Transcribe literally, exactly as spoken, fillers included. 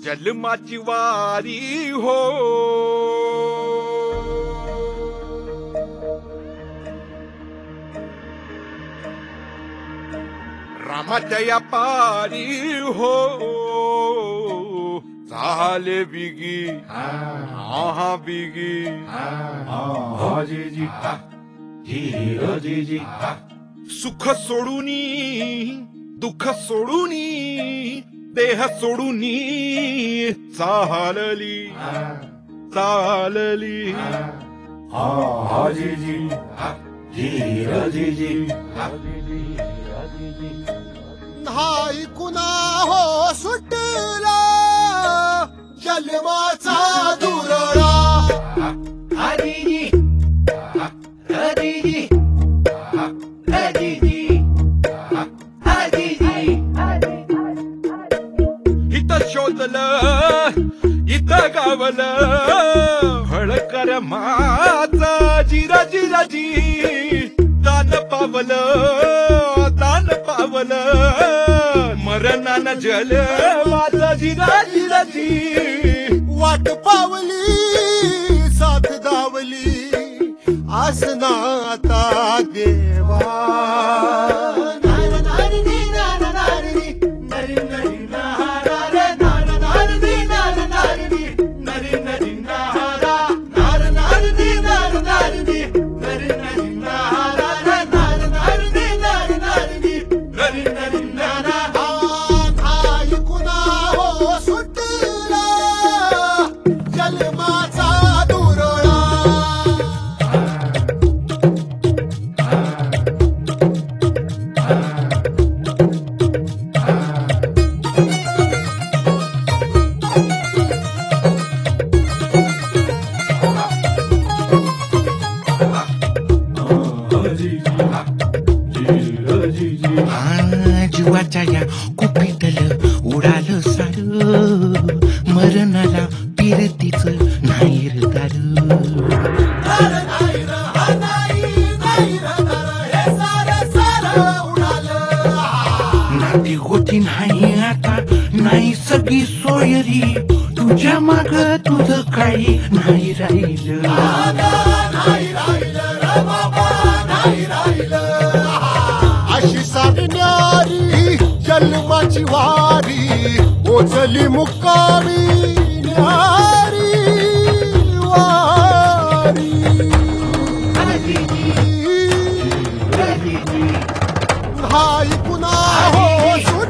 जन्माची वारी हो, रामाच्या या पारी हो, झाले बिगी हा बिगी जी जी जी जी सुख सोडूनी दुःख सोडूनी देह सोडूनी चालली चालली हा जी जी जी जी नाही कुणा हो सुटला जन्माचा दुरळा हरिजी हरिजी हरिजी हरिजी इथं शोधलं इथं गावलं हळकर माचा जिरा जिरा जी दान पावलं दान पावलं मरणानं जल माझा जिरा जिरा जी वाट पावली साथ दावली आसना आता देवा जीवाच्या या कुपीतल उडालं सार मरणाला पिरतीच नाही रे दार नाती होती नाही आता नाही सगळी सोयरी तुझ्या माग तुझं काही नाही राहिलं अशी साधणारी जन्माची वारी ओचली मुक्कामी न्यारी वारी हाय पुन्हा हो